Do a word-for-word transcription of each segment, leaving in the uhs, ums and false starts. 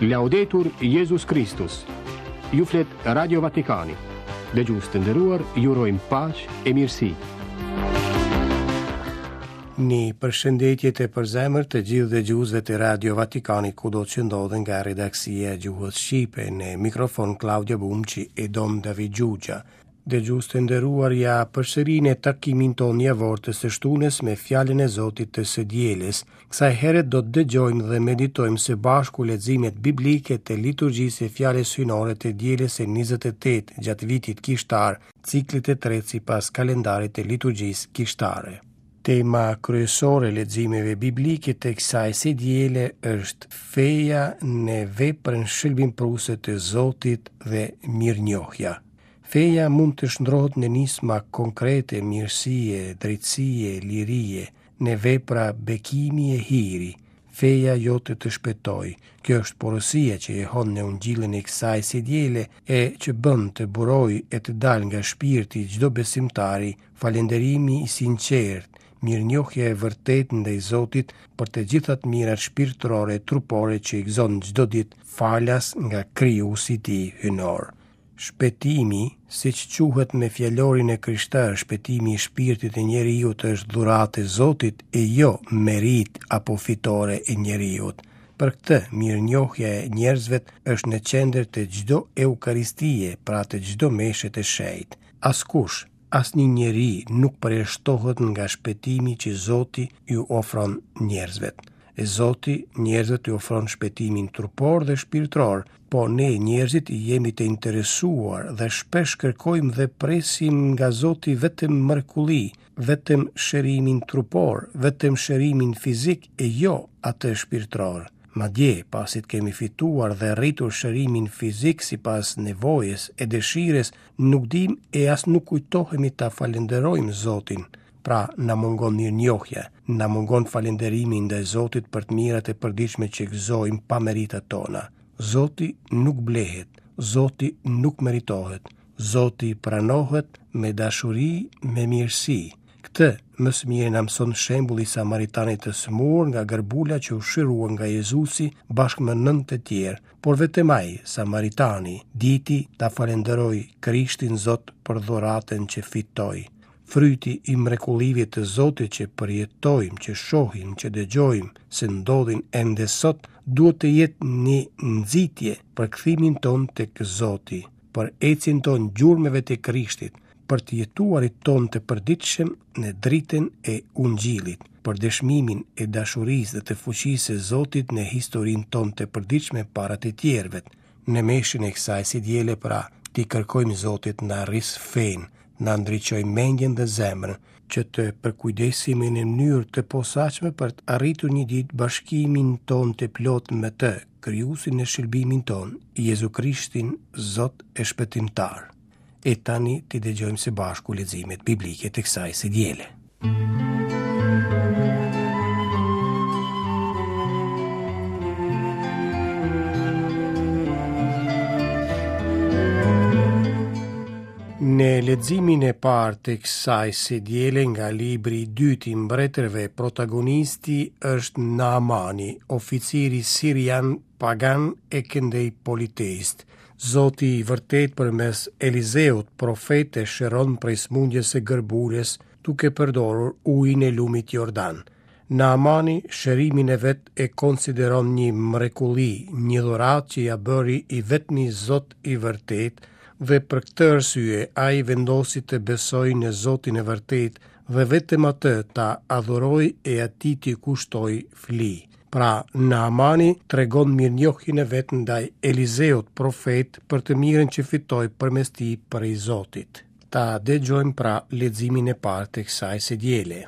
Laudetur Jesus Christus. Ju flet Radio Vatikani. Dëgjues të nderuar, ju urojmë paqë e mirësi. Një përshëndetje të përzemërt të gjithë dëgjuesve të Radio Vatikanit kudo që ndodhen nga redaksia e Gjuhës Shqipe, në mikrofon Claudia Bumçi e Dom David Gjugja. Dëgjues të nderuar, ja përsërinë takimin tonë javor të së shtunës me fjalën e Zotit të së dielës. Kësaj herë do të dëgjojmë dhe meditojmë së bashku leximet biblike të liturgjisë e fjalës hynore të dielës e njëzet e tetë gjatë vitit kishtar, ciklit të tretë sipas kalendarit të liturgjisë kishtare. Tema kryesore e leximeve biblike të kësaj së diele është feja në veprën shëlbimpruese të Zotit dhe mirënjohja. Feja mund të shndrohet në nisma konkrete, mirësie, drejtësie, lirie, në vepra bekimi e hiri. Feja jote të shpëtoj. Kjo është porosia që e hon në ungjillin e kësaj së diele e që bën të buroj e të dal nga shpirti çdo besimtari falënderimi i sinqert, mirënjohja e vërtetë ndaj Zotit për të gjithat mirat shpirtërore e trupore që i gëzon çdo ditë falas nga krijuesi i tij hynor. Shpëtimi, siç quhet me fjalorin e krishterë, shpëtimi i shpirtit e njeriut është dhuratë e Zotit e jo merit apo fitore e njeriut. Për këtë, mirënjohja e njerëzve është në qendër të çdo eukaristie, pra të çdo meshe të shenjtë. Askush, asnjë njeri nuk përjashtohet nga shpëtimi që Zoti ju ofron njerëzve. E Zoti njerëzit i ofron shpëtimin trupor dhe shpirtëror, po ne njerëzit jemi të interesuar dhe shpesh kërkojmë dhe presim nga Zoti vetëm mrekulli, vetëm shërimin trupor, vetëm shërimin fizik e jo atë shpirtëror. Madje, pasi të kemi fituar dhe rritur shërimin fizik sipas nevojës e dëshirës, nuk dim e as nuk kujtohemi ta falenderojmë Zotin. Pra, na mungon mirënjohja, na mungon falënderimi ndaj Zotit për të mirat e përditshme që gëzojmë pa meritat tona. Zoti nuk blehet, Zoti nuk meritohet, Zoti pranohet me dashuri, me mirësi. Këtë më së miri na mëson shembulli i Samaritanit të smur nga gërbula që u shërua nga Jezusi bashkë me nëntë të tjerë, por vetëm ai, Samaritani, diti ta falenderoj Krishtin Zot për dhuratën që fitoi. Fryti i mrekullive të Zotit që përjetojmë, që shohim, që dëgjojmë, se ndodhin ende sot, duhet të jetë një nxitje për kthimin ton tek Zoti, për ecjen ton gjurmëve të Krishtit, për të jetuarit ton të përditshëm në dritën e Ungjillit, për dëshmimin e dashurisë dhe të fuqisë së Zotit në historinë ton të përditshme para të tjerëve. Në meshin e kësaj si diele pra, ti kërkojmë Zotit na rris fen, na ndriçoj mendjen dhe zemrën, që të përkujdesimi në mënyrë të posaçme për të arritur një ditë bashkimin ton të plot me të, krijuesin e shëlbimin ton, Jezu Krishtin, Zot e shpëtimtar. E tani ti dëgjojmë së bashku leximet biblike të kësaj së diele. Në leximin e parë të kësaj së diele nga libri i dytë i mbretërve, protagonisti është Naamani, oficiri sirian pagan e këndej politeist. Zoti i vërtet përmes Elizeut, profet, e shëron prej smundjes së gërbulës duke përdorur ujin e lumit Jordan. Naamani shërimin e vet e konsideron një mrekulli, një dhuratë që ja bëri i vetmi Zot i vërtet, dhe për këtë arsye ai vendosi të besojë në Zotin e vërtet dhe vetëm atë ta adhuroj e atij t'i kushtoi fli. Pra, Naamani tregon mirënjohjen e vet ndaj Elizeut profet për të mirën që fitoi përmes tij prej Zotit. Ta dëgjojmë pra leximin e parë të kësaj së diele.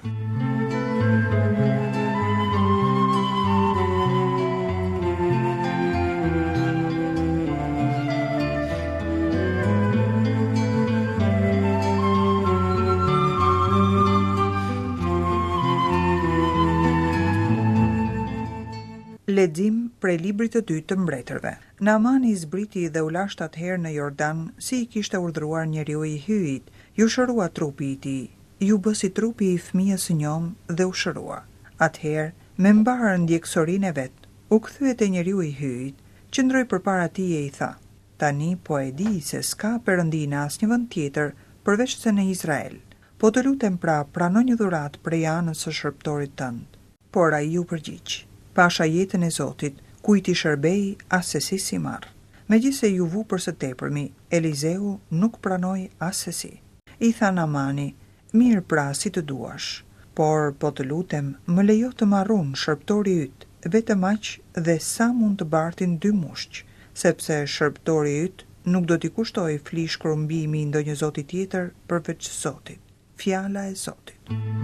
Lexim prej librit të dytë të mbretërve. Naamani zbriti dhe u la shtat herë në Jordan, si i kishte urdhëruar njeriu i hyjit. Ju shërua trupi i tij, ju bë si trupi i fëmijës së njom dhe u shërua. Atëherë, me mbarë ndjekësorinë e vet, u kthye te njeriu i hyjit, qëndroi përpara tij e i tha: "Tani po e di se s'ka perëndi në asnjë vend tjetër përveç se në Izrael. Po të lutem pra, prano një dhuratë prej anës së shërbëtorit tënd." Por ai ju përgjigj: "Pasha jetën e Zotit, kujt i shërbej as se si si marr." Megjithse ju vu për së tepërmi, Elizeu nuk pranoi as se si. I tha Naamani: "Mirë pra, si të duash, por po të lutem, më lejo të marrun shërbëtori yt, vetëm aq dhe sa mund të bartin dy mushq, sepse shërbëtori yt nuk do t'i kushtoj flish krumbimi i ndonjë zoti tjetër përveç Zotit." Fjala e Zotit.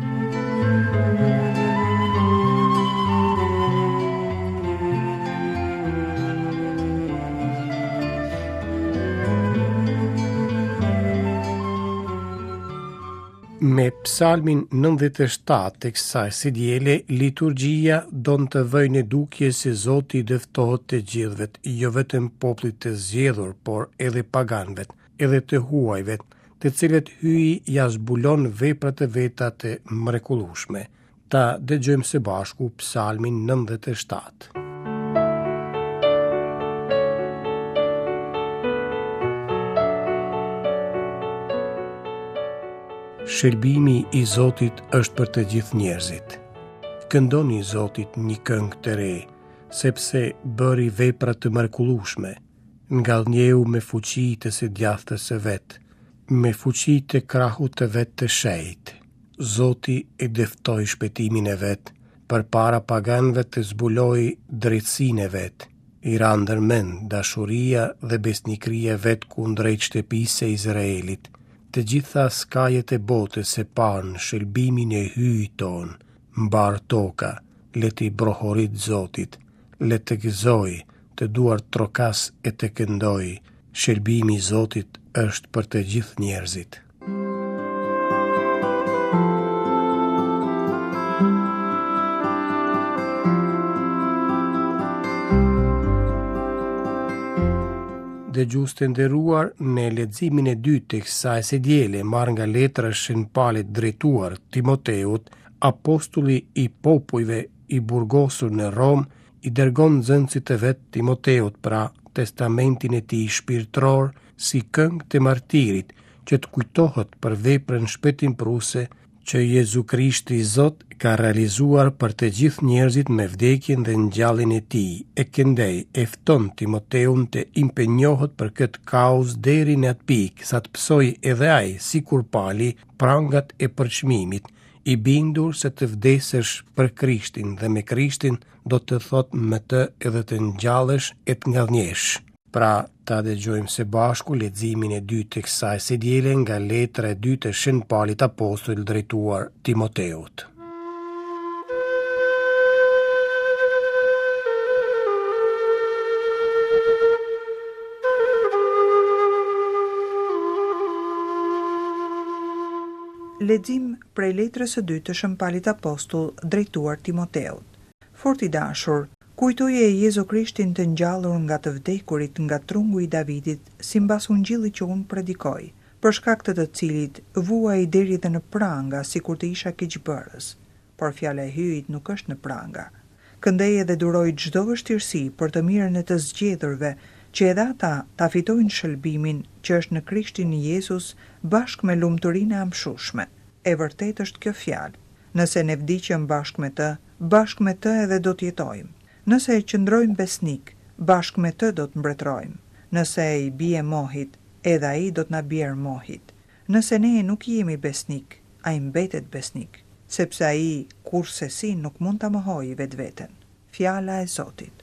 Me psalmin nëntëdhjetë e shtatë të kësaj si djele, liturgjia don të vëjë në dukje se Zoti i dëftohet të gjithëvet, jo vetëm popullit të zgjedhur, por edhe paganëvet, edhe të huajvet, të cilët hyi ja zbulon veprat e veta të mrekullueshme. Ta dëgjojmë së bashku psalmin nëntëdhjetë e shtatë. Shërbimi i Zotit është për të gjithë njerëzit. Këndoni Zotit një këngë të re, sepse bëri vepra të mrekullueshme. Ngallnjeu me fuqi të së djathtës së vet, me fuqi të krahut të vet të shenjtë. Zoti e dëftoi shpëtimin e vet, përpara paganëve të zbuloi drejtsinë e vet. I ra ndërmend dashuria dhe besnikëria vet kundrejt shtëpisë së Izraelit. Të gjitha skajet e botës e pan shëlbimin e hyjit ton, mbar toka, le t'i brohorit Zotit, le të gëzoj, të duar trokas e të këndoj, shëlbimi i Zotit është për të gjithë njerëzit. Dëgjues të nderuar, në leximin e dytë të kësaj së diele, marrë nga letra e Shën Paulit drejtuar Timoteut, apostulli i popujve i burgosur në Rom, i dërgon nxënësit e vet Timoteut pra testamentin e tij shpirtëror si këngë të martirit, që të kujtohet për veprën shpëtimpruse që Jezu Krishti i Zot ka realizuar për të gjithë njerëzit me vdekjen dhe ngjalljen e tij. E këndej e fton Timoteun të impenjohet për këtë kauzë deri në atë pikë sa të psojë edhe ai, sikur pali, prangat e përçmimit, i bindur se të vdesësh për Krishtin dhe me Krishtin do të thot me të edhe të ngjallesh e të ngallnjesh. Pra, ta dëgjojmë së bashku leximin e dytë të kësaj së diele nga letra e dytë e Shën Paulit apostull drejtuar Timoteut. Lexim prej letrës së dytë të Shën Paulit apostull drejtuar Timoteut. Fort i dashur, kujtoje e Jezu Krishtin të ngjallur nga të vdekurit nga trungu i Davidit, simbas ungjillit që unë predikoj, për shkak të të cilit vuaj deri dhe në pranga, sikur të isha keqbërës. Por fjala e hyjit nuk është në pranga. Këndej edhe duroj çdo vështirësi për të mirën e të zgjedhurve, që edhe ata ta fitojnë shëlbimin që është në Krishtin Jezus bashkë me lumturinë e amshushme. E vërtet është kjo fjalë. Nëse ne vdiqëm bashkë me të, bashkë me të edhe do të jetojmë. Nëse e qëndrojmë besnik, bashkë me të do të mbretërojmë. Nëse i bie mohit, edhe ai do të na bjerë mohit. Nëse ne nuk jemi besnik, ai mbetet besnik, sepse ai kurse si nuk mund ta mohojë vetveten. Fjala e Zotit.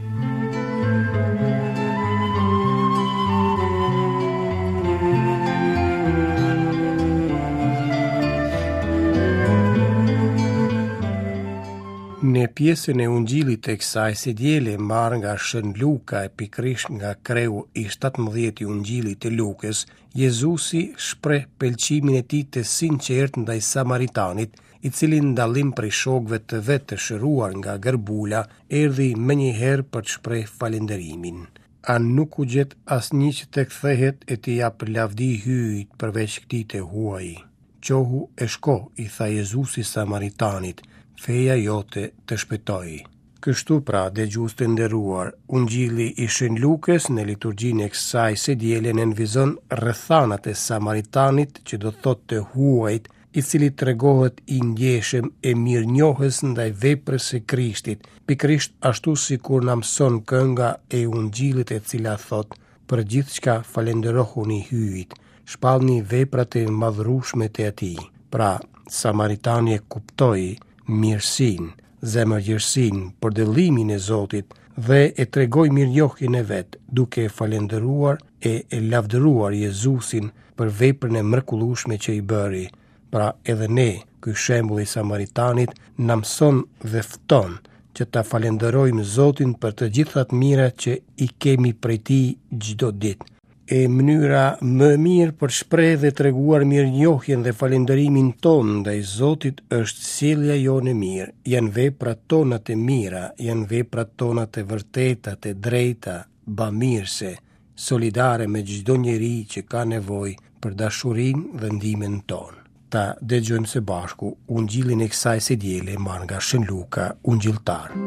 Në pjesën e ungjillit të kësaj së diele marrë nga Shën Luka e pikërisht nga kreu i shtatëmbëdhjetë i ungjillit të Lukës, Jezusi shpreh pëlqimin e tij të sinqert ndaj samaritanit, i cili ndallim prej shokëve të vet të shëruar nga gërbula, erdhi menjëherë për të shpreh falënderimin. A nuk u gjet asnjë që të kthehet e të jap lavdi hyjit përveç këtij të huaj. Qohu e shko, i tha Jezusi samaritanit, feja jote të shpëtoi. Kështu pra, dëgjues të nderuar, Ungjilli i Shën Lukës në liturgjinë e kësaj së diele nënvizon rrethanat e Samaritanit, që do thotë të huajt, i cili tregohet i ngjeshëm e mirënjohës ndaj veprës së Krishtit, pikërisht ashtu sikur na mëson kënga e Ungjillit, e cila thotë: për gjithçka falenderohuni hyjit, shpallni veprat e madhërueshme të Atij. Pra, Samaritani e kuptoi mirësinë, zemërgjërsinë, përdëllimin e Zotit dhe e tregoi mirënjohjen e vet, duke falendëruar e, e lavdëruar Jezusin për veprën e mrekullueshme që i bëri. Pra, edhe ne, ky shembull i Samaritanit na mëson dhe fton që ta falenderojmë Zotin për të gjithat mirat që i kemi prej Tij çdo ditë. E mënyra më mirë për shpreh dhe treguar mirënjohjen dhe falenderimin ton ndaj Zotit është sjellja jonë e mirë. Janë veprat tona të mira, janë veprat tona të vërteta, të drejta, bamirëse, solidare me çdo njeri që ka nevojë për dashurinë dhe ndihmën tonë. Ta dëgjojmë së bashku Ungjillin e kësaj së diele marrë nga Shën Luka, ungjilltar.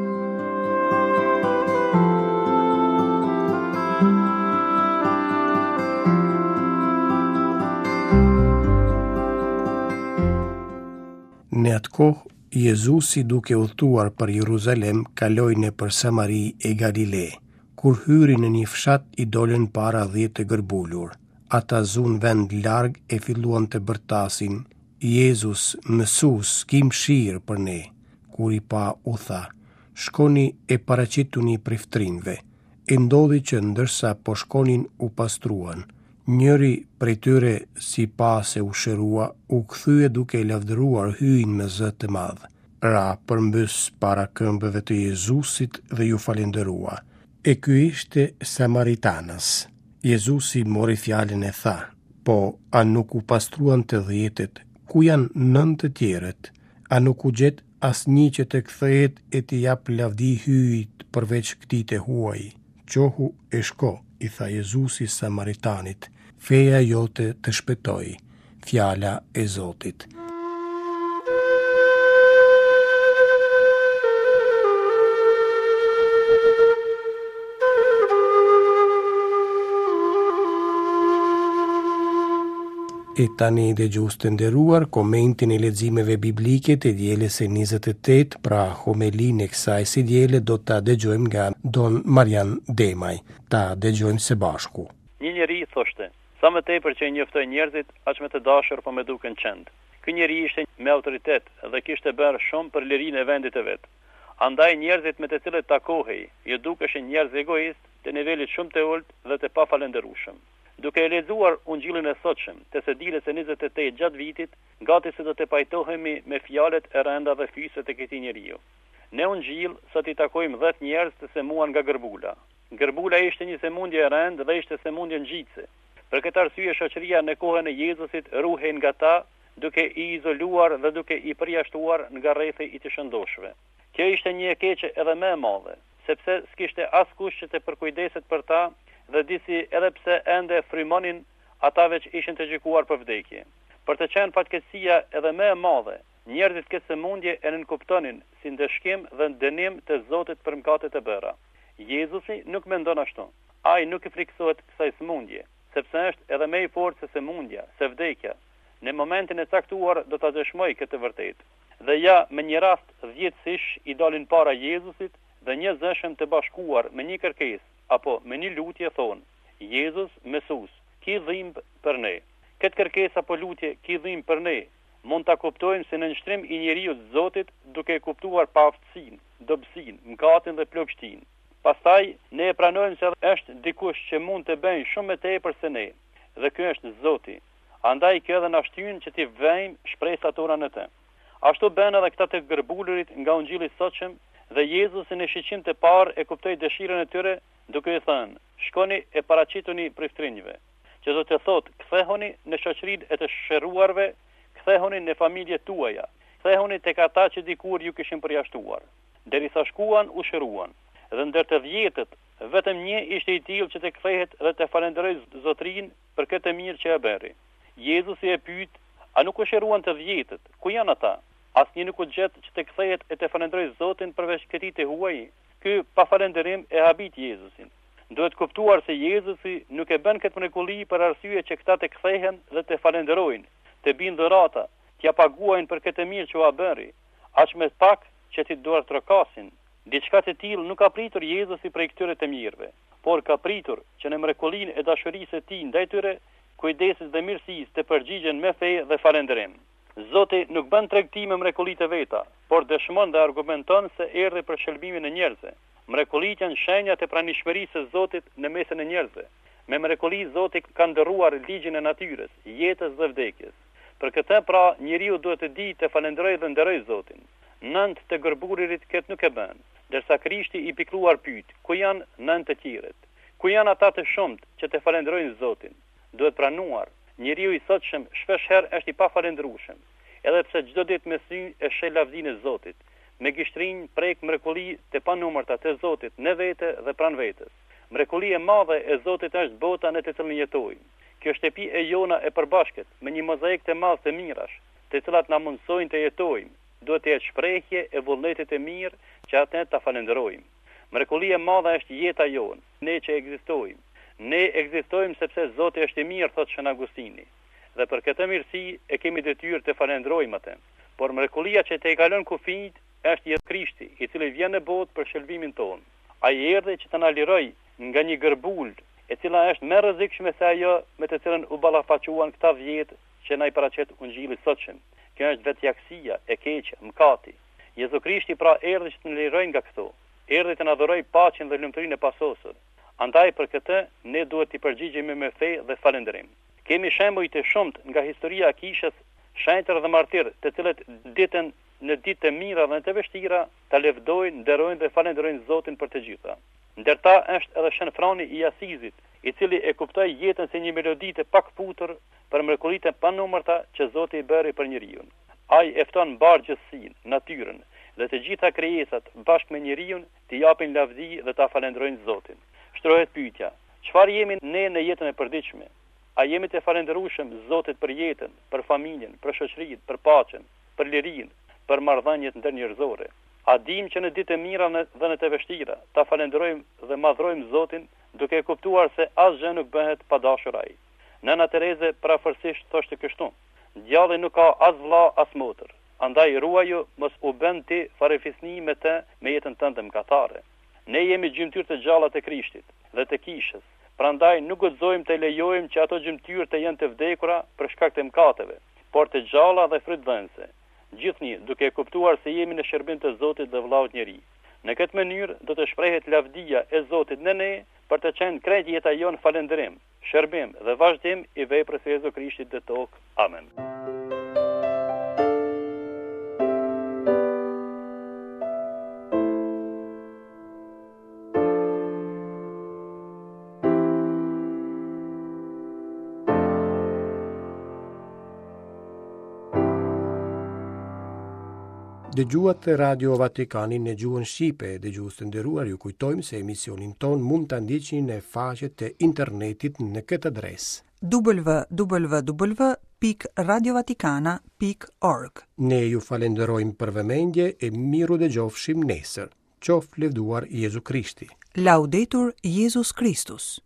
Në atë kohë, Jezusi duke udhëtuar për Jeruzalem, kaloi nëpër Samari e Galile. Kur hyri në një fshat, i dolën para dhjetë të gërbulur. Ata zunë vend larg e filluan të bërtasin: Jezus, Mësues, ki mëshirë për ne. Kur i pa, u tha: shkoni e paraqituni priftrinve. E ndodhi që ndërsa po shkonin, u pastruan. Njëri prej tyre, si pas e u shërua, u kthye duke lavdëruar hyjin me zë të madh. Ra përmbys para këmbëve të Jezusit dhe ju falenderua. E ky ishte Samaritanës. Jezusi mori fjalën e tha: po, a nuk u pastruan të dhjetët? Ku janë nëntë të tjerët? A nuk u gjet asnjë që të kthehet e të jap lavdi hyjit përveç këtij të huaj? Qohu e shko, i tha Jezusi Samaritanit, feja jote të shpëtoi. Fjala e Zotit. E tani dëgjues të nderuar, komentin e leximeve biblike të dielës së njëzet e tetë, pra homelinë e kësaj së diele, do ta dëgjojmë nga Don Marian Demaj. Ta dëgjojmë së bashku. Një njeri thoshte: sa më tepër që i njoftoj njerëzit, aq më të dashur po më duken qend. Ky njeri ishte me autoritet dhe kishte bërë shumë për lirinë e vendit të vet. Andaj njerëzit me të cilët takohej, ju dukeshin njerëz egoist, të nivelit shumë të ulët dhe të pafalendërueshëm. Duke e lexuar Ungjillin e sotshëm të së dielës së njëzet e tetë gjatë vitit, gati se do të pajtohemi me fjalët e rënda dhe fyset e këtij njeriu. Në Ungjill sot i takojmë dhjetë njerëz të semuan nga gërbula. Gërbula ishte një sëmundje e rëndë dhe ishte sëmundje ngjitëse. Për këtë arsye shoqëria në kohën e Jezusit ruhej nga ta, duke i izoluar dhe duke i përjashtuar nga rrethi i të shëndoshëve. Kjo ishte një e keqe edhe më e madhe, sepse s'kishte askush që të përkujdeset për ta, dhe disi edhe pse ende frymonin, ata veç ishin të gjykuar për vdekje. Për të qenë fatkeqësia edhe më e madhe, njerëzit këtë sëmundje e nënkuptonin si ndëshkim dhe dënim të Zotit për mëkatet e bëra. Jezusi nuk mendon ashtu. Ai nuk i friksohet kësaj sëmundje, sepse është edhe më i fortë se sëmundja, se vdekja. Në momentin e caktuar do ta dëshmoj këtë vërtetë. Dhe ja, me një rast dhjetësish i dalin para Jezusit dhe një zëshëm të bashkuar me një kërkesë apo me një lutje thonë: Jezus, Mësues, ki dhimbë për ne. Këtë kërkesë apo lutje, ki dhimbë për ne, mund ta kuptojmë si në nështrim i njeriu të Zotit, duke e kuptuar paaftësinë, dobësinë, mëkatin dhe plagështinë. Pastaj ne e pranojmë se është dikush që mund të bëjë shumë më tepër se ne, dhe ky është Zoti. Andaj kjo edhe na shtyn që t'i vëjmë shpresat tona në të. Ashtu bën edhe këta të gërbulurit nga Ungjilli i sotshëm, dhe Jezusi në shiqim të parë e kuptoi dëshirën e tyre, duke i thënë: shkoni e paraqituni priftrinjve, që do të thotë kthehuni në shoqërinë e të shëruarve, kthehuni në familjet tuaja, kthehuni tek ata që dikur ju kishin përjashtuar. Derisa shkuan, u shëruan, dhe ndër të dhjetët, vetëm një ishte i tillë që të kthehet dhe të falenderojë Zotrin për këtë mirë që e bëri. Jezusi e pyet: a nuk u shëruan të dhjetët? Ku janë ata? Asnjë nuk u gjet që të kthehet e të falenderojë Zotin përveç këtij të huaj. Ky pa falënderim e habit Jezusin. Duhet kuptuar se Jezusi nuk e bën këtë mrekulli për arsye që këta të kthehen dhe të falenderojnë, të binë dhurata, t'ja paguajnë për këtë mirë që ua bëri, aq më pak që ti duar trokasin. Diçka të tillë nuk ka pritur Jezusi prej këtyre të mirëve, por ka pritur që në mrekullinë e dashurisë së tij ndaj tyre, kujdesit dhe mirësisë të përgjigjen me fe dhe falënderim. Zoti nuk bën tregti me mrekullitë e veta, por dëshmon dhe argumenton se erdhi për shëlbimin e njerëzve. Mrekullitë janë shenjat e pranishmërisë së Zotit në mesin e njerëzve. Me mrekulli Zoti ka ndërruar ligjin e natyrës, jetës dhe vdekjes. Për këtë pra njeriu duhet të di të falenderojë dhe nderojë Zotin. Nënt të gërburit këtë nuk e bën, ndërsa Krishti i pikëlluar pyet, ku janë nënt të tjerët? Ku janë ata të shumt që të falenderojnë Zotin? Duhet pranuar, njeriu i sotshëm shpesh herë është i pafalendërueshëm, edhe pse çdo ditë me sy e sheh lavdinë e Zotit, me gishtrinj prek mrekulli të panumërta të Zotit në vete dhe pranë vetes. Mrekullia e madhe e Zotit është bota në të cilën jetojmë. Kjo shtëpi e jona e përbashkët me një mozaik të madh të mirash, të cilat na mundsojnë të jetojmë, duhet të jetë shprehje e vullnetit të mirë që atë ta falenderojmë. Mrekullia e madhe është jeta jonë, ne që ekzistojmë. Ne ekzistojmë sepse Zoti është i mirë, thot Shën Agustini, dhe për këtë mirësi e kemi detyrë të falenderojmë atë. Por mrekullia që të i kalon kufijt është Jezusi Krishti, i cili vjen në botë për shëlbimin tonë. Ai erdhi që të na lirojë nga një gërbul, e cila është më rrezikshme se ajo me të cilën u ballafaquan këta vjet që na i paraqet Ungjilli i sotshëm. Kjo është vetjaksia, e keqja, mëkati. Jezusi Krishti pra erdhi që të na lirojë nga këto. Erdhi të na dhurojë paqen dhe lumturinë e pasosur. Andaj për këtë ne duhet të përgjigjemi me fe dhe falënderim. Kemi shembuj të shumt nga historia e kishës, shenjtër dhe martir, të cilët ditën në ditë të mira dhe të vështira ta lëvdojnë, nderojnë dhe falenderojnë Zotin për të gjitha. Ndër ta është edhe Shën Frani i Asizit, i cili e kuptoi jetën si një melodi të pakputur për mrekullitë e panumërta që Zoti i bëri për njeriu. Ai e fton mbar gjithësinë, natyrën dhe të gjitha krijesat bashkë me njeriu të japin lavdi dhe ta falenderojnë Zotin. Shtrohet pyetja, çfarë jemi ne në jetën e përditshme? A jemi të falënderueshëm Zotit për jetën, për familjen, për shoqërinë, për paqen, për lirinë, për marrëdhëniet ndërnjerëzore? A dim që në ditë të mira dhe në të vështira ta falenderojmë dhe madhrojmë Zotin, duke kuptuar se asgjë nuk bëhet pa dashur ai? Nëna Tereze parafërsisht thoshte kështu: djalli nuk ka as vëlla as motër, andaj ruaju mos u bën ti farefisni me të me jetën tënde mëkatare. Ne jemi gjymtyr të gjalla të Krishtit dhe të kishës, prandaj nuk guxojmë të lejojmë që ato gjymtyr të jenë të vdekura për shkak të mëkateve, por të gjalla dhe frytdhënëse. Gjithnjë duke kuptuar se jemi në shërbim të Zotit dhe vëllaut njeri. Në këtë mënyrë do të shprehet lavdia e Zotit në ne për të qenë krejt jeta jonë falënderim, shërbim dhe vazhdim i veprës së Jezusi Krishtit në tokë. Amen. Dëgjuat të Radio Vatikanin në gjuhën Shqipe. Dëgjues të nderuar, ju kujtojmë se emisionin ton mund të ndiqni në faqet të internetit në këtë adresë: w w w pikë radiovatikana pikë org. Ne ju falenderojmë për vëmendje e miru dëgjofshim nesër. Qof lëvduar Jezu Krishti. Laudetur Jesus Christus.